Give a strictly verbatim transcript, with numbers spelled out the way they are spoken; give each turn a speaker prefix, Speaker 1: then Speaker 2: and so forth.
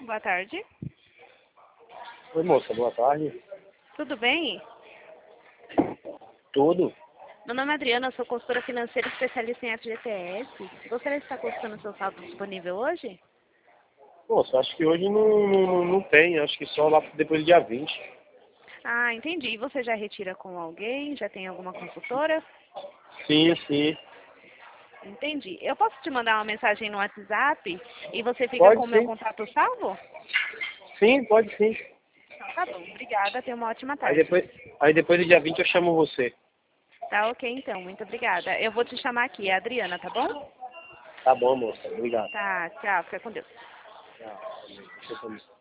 Speaker 1: Boa tarde.
Speaker 2: Oi, moça, boa tarde.
Speaker 1: Tudo bem?
Speaker 2: Tudo?
Speaker 1: Meu nome é Adriana, sou consultora financeira especialista em F G T S. Gostaria de estar consultando o seu saldo disponível hoje?
Speaker 2: Moça, acho que hoje não, não, não tem, acho que só lá depois do dia vinte.
Speaker 1: Ah, entendi. E você já retira com alguém? Já tem alguma consultora?
Speaker 2: Sim, sim.
Speaker 1: Entendi. Eu posso te mandar uma mensagem no WhatsApp e você fica com
Speaker 2: Pode
Speaker 1: o meu
Speaker 2: sim.
Speaker 1: contato salvo?
Speaker 2: Sim, pode sim.
Speaker 1: Então, tá bom. Obrigada. Tenha uma ótima
Speaker 2: Aí
Speaker 1: tarde.
Speaker 2: depois, aí depois do dia vinte eu chamo você.
Speaker 1: Tá ok, então. Muito obrigada. Eu vou te chamar aqui, é a Adriana, tá bom?
Speaker 2: Tá bom, moça. Obrigado.
Speaker 1: Tá, tchau. Fica com Deus.
Speaker 2: Tchau. Deixa eu comer.